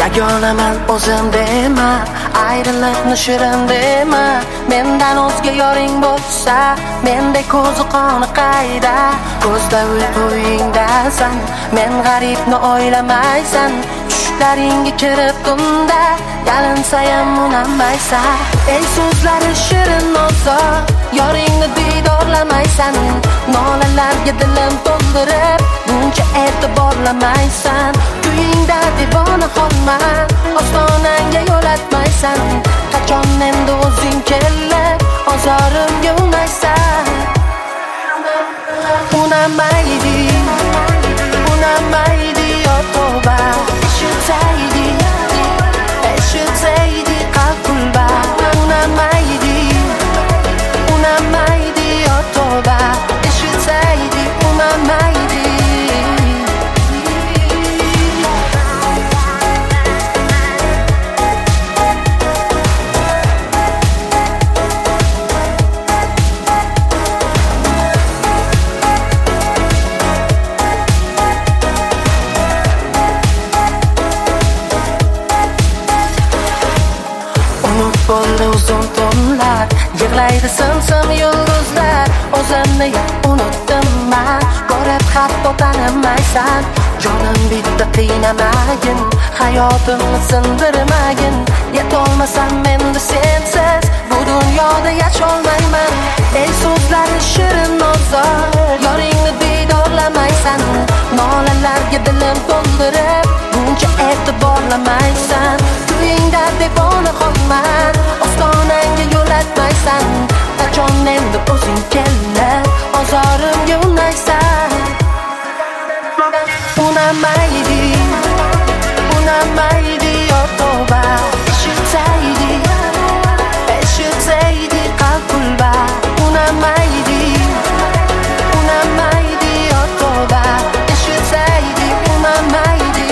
Yagonaman o'zim dema, ayriliqni shirin dema. Mendan o'zga yoring bo'lsa, menda ko'zi qoni qayda? Ko'zda uyquyingdasan, men g'aribni o'ylamaysan. Tushlaringga kirib tunda, yalinsayam unamaysan. Ey so'zlari shirin olsa, yoringni diydorlamaysan. Nolalarga dilim to'ldirib, buncha e'tiborlamaysan. Kuyingda devona qolman, ostonangga yo'latmaysan. Qachon endi o'zing kelib, ozorimga unaysan. Unamaydi, unamaydi yo tavba. Eshitsaydi qalbulba. Unamaydi, unamaydi yo tavba. Eshitsaydi, unamaydi. Bo'ldi uzun tunlar, yig'laydi simsim yulduzlar. O'zimni unutdim men, ko'rib hatto tanimaysan. Jonim bitta qiynamagin, hayotimni sindirmagin. Yetolmasam endi sensiz, bu dunyoda yasholmayman. Ey so'zlari shirin nozor, yoringni diydorlamaysan. Nolalarga dilim to'ldirib, buncha e'tiborlamaysan. Kuyingda devona qolman, ostonangga yo'latmaysan. Qachon endi o'zing kelib, ozorimga unaysan. Unamaydi, unamaydi yo tavba. Eshitsaydi, eshitsaydi qalbulba. Unamaydi, unamaydi yo tavba. Eshitsaydi, unamaydi.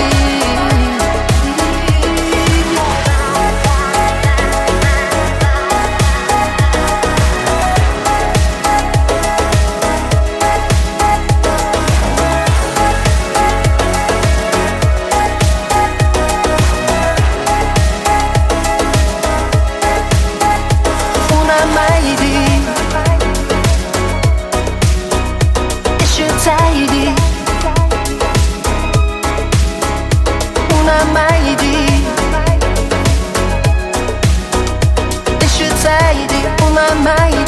Unamaydi, unamaydi.